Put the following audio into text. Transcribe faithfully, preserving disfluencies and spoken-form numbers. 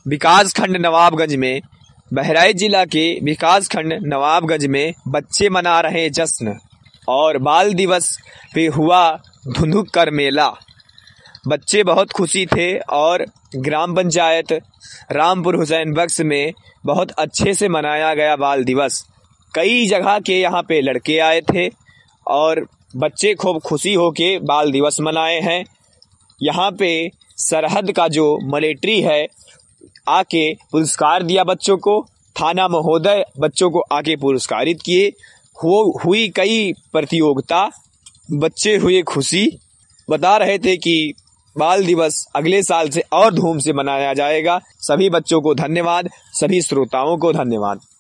विकासखंड नवाबगंज में बहराइच जिला के विकासखंड नवाबगंज में बच्चे मना रहे जश्न और बाल दिवस पे हुआ धुंधुक कर मेला। बच्चे बहुत खुशी थे और ग्राम पंचायत रामपुर हुसैन बख्श में बहुत अच्छे से मनाया गया बाल दिवस। कई जगह के यहाँ पे लड़के आए थे और बच्चे खूब खुशी होके बाल दिवस मनाए हैं। यहाँ पे सरहद का जो मिलिट्री है आके पुरस्कार दिया बच्चों को। थाना महोदय बच्चों को आके पुरस्कारित किए। हो हुई कई प्रतियोगिता, बच्चे हुए खुशी। बता रहे थे कि बाल दिवस अगले साल से और धूम से मनाया जाएगा। सभी बच्चों को धन्यवाद, सभी श्रोताओं को धन्यवाद।